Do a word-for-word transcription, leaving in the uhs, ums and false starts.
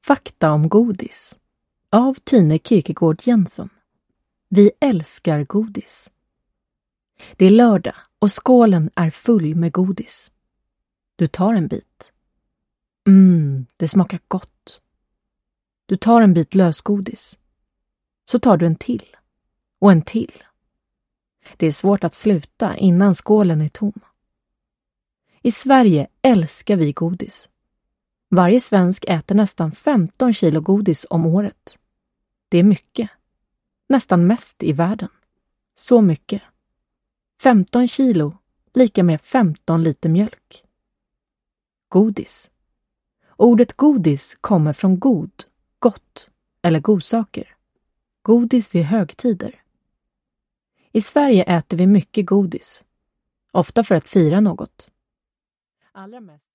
Fakta om godis av Tine Kierkegaard Jensen. Vi älskar godis. Det är lördag och skålen är full med godis. Du tar en bit. Mm, det smakar gott. Du tar en bit lösgodis. Så tar du en till. Och en till. Det är svårt att sluta innan skålen är tom. I Sverige älskar vi godis. Varje svensk äter nästan femton kilo godis om året. Det är mycket. Nästan mest i världen. Så mycket. femton kilo, lika med femton liter mjölk. Godis. Ordet godis kommer från god, gott eller godsaker. Godis vid högtider. I Sverige äter vi mycket godis. Ofta för att fira något. Allra mest